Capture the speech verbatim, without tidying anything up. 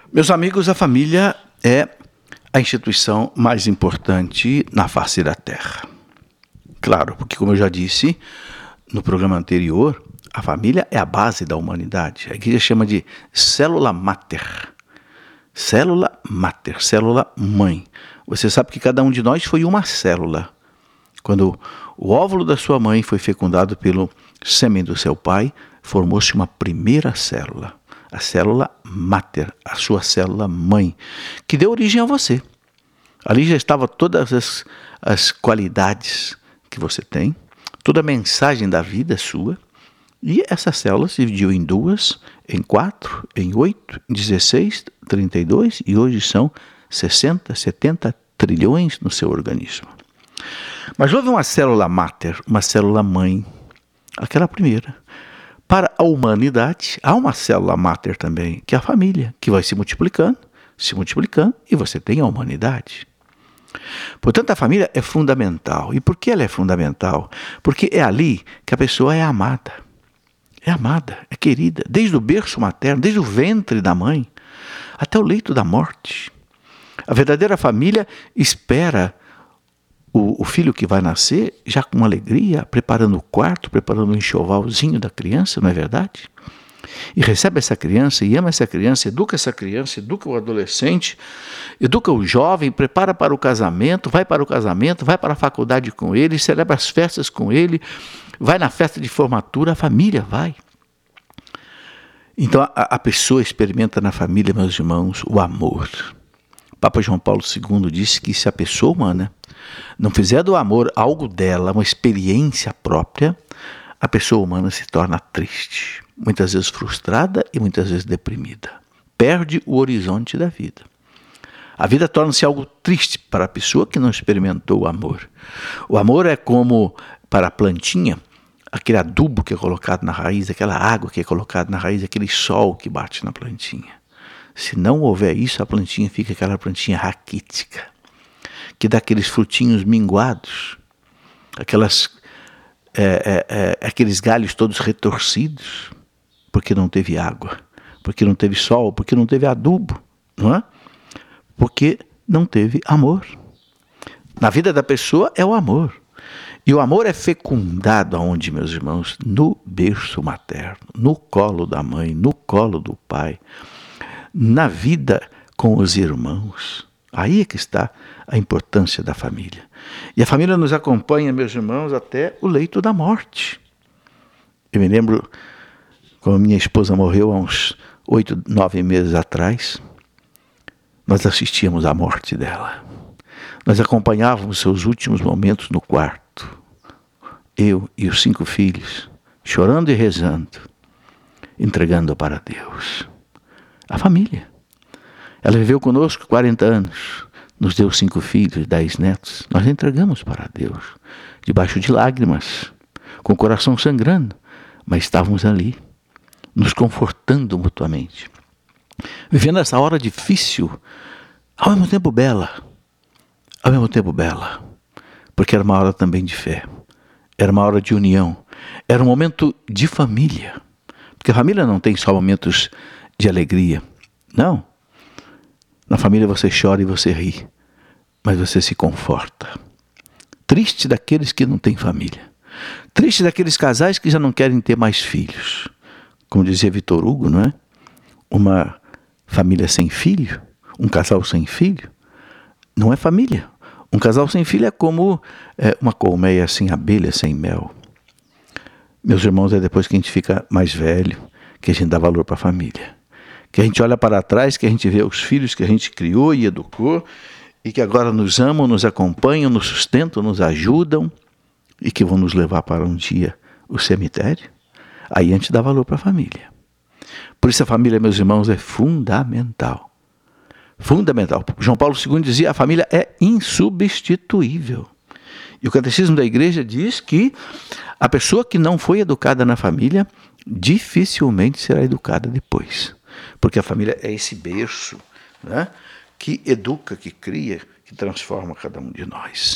Meus amigos, a família é a instituição mais importante na face da Terra. Claro, porque como eu já disse no programa anterior, a família é a base da humanidade. A igreja chama de célula máter. Célula máter, célula mãe. Você sabe que cada um de nós foi uma célula. Quando o óvulo da sua mãe foi fecundado pelo sêmen do seu pai, formou-se uma primeira célula. A célula máter, a sua célula mãe, que deu origem a você. Ali já estavam todas as, as qualidades que você tem, toda a mensagem da vida sua, e essa célula se dividiu em duas, em quatro, em oito, em dezesseis, trinta e dois, e hoje são sessenta, setenta trilhões no seu organismo. Mas houve uma célula máter, uma célula mãe, aquela primeira. Para a humanidade, há uma célula máter também, que é a família, que vai se multiplicando, se multiplicando, e você tem a humanidade. Portanto, a família é fundamental. E por que ela é fundamental? Porque é ali que a pessoa é amada. É amada, é querida, desde o berço materno, desde o ventre da mãe, até o leito da morte. A verdadeira família espera O, o filho que vai nascer já com alegria, preparando o quarto, preparando o enxovalzinho da criança, não é verdade? E recebe essa criança, e ama essa criança, educa essa criança, educa o adolescente, educa o jovem, prepara para o casamento, vai para o casamento, vai para a faculdade com ele, celebra as festas com ele, vai na festa de formatura, a família vai. Então a, a pessoa experimenta na família, meus irmãos, o amor. Papa João Paulo segundo disse que se a pessoa humana não fizer do amor algo dela, uma experiência própria, a pessoa humana se torna triste, muitas vezes frustrada e muitas vezes deprimida. Perde o horizonte da vida. A vida torna-se algo triste para a pessoa que não experimentou o amor. O amor é como, para a plantinha, aquele adubo que é colocado na raiz, aquela água que é colocada na raiz, aquele sol que bate na plantinha. Se não houver isso, a plantinha fica aquela plantinha raquítica, que dá aqueles frutinhos minguados, aquelas, é, é, é, aqueles galhos todos retorcidos, porque não teve água, porque não teve sol, porque não teve adubo, não é? Porque não teve amor. Na vida da pessoa é o amor. E o amor é fecundado aonde, meus irmãos? No berço materno, no colo da mãe, no colo do pai, na vida com os irmãos. Aí é que está a importância da família. E a família nos acompanha, meus irmãos, até o leito da morte. Eu me lembro, quando minha esposa morreu há uns oito, nove meses atrás, nós assistíamos à morte dela. Nós acompanhávamos seus últimos momentos no quarto. Eu e os cinco filhos, chorando e rezando, entregando para Deus. A família. Ela viveu conosco quarenta anos, nos deu cinco filhos, dez netos. Nós entregamos para Deus, debaixo de lágrimas, com o coração sangrando, mas estávamos ali, nos confortando mutuamente. Vivendo essa hora difícil, ao mesmo tempo bela, ao mesmo tempo bela, porque era uma hora também de fé, era uma hora de união, era um momento de família, porque a família não tem só momentos de alegria. Não. Na família você chora e você ri, mas você se conforta. Triste daqueles que não têm família. Triste daqueles casais que já não querem ter mais filhos. Como dizia Vitor Hugo, não é? Uma família sem filho, um casal sem filho, não é família. Um casal sem filho é como é, uma colmeia sem abelha, sem mel. Meus irmãos, é depois que a gente fica mais velho que a gente dá valor para a família. Que a gente olha para trás, que a gente vê os filhos que a gente criou e educou, e que agora nos amam, nos acompanham, nos sustentam, nos ajudam, e que vão nos levar para um dia o cemitério. Aí a gente dá valor para a família. Por isso a família, meus irmãos, é fundamental. Fundamental. João Paulo segundo dizia, a família é insubstituível. E o catecismo da igreja diz que a pessoa que não foi educada na família, dificilmente será educada depois. Porque a família é esse berço, né, que educa, que cria, que transforma cada um de nós.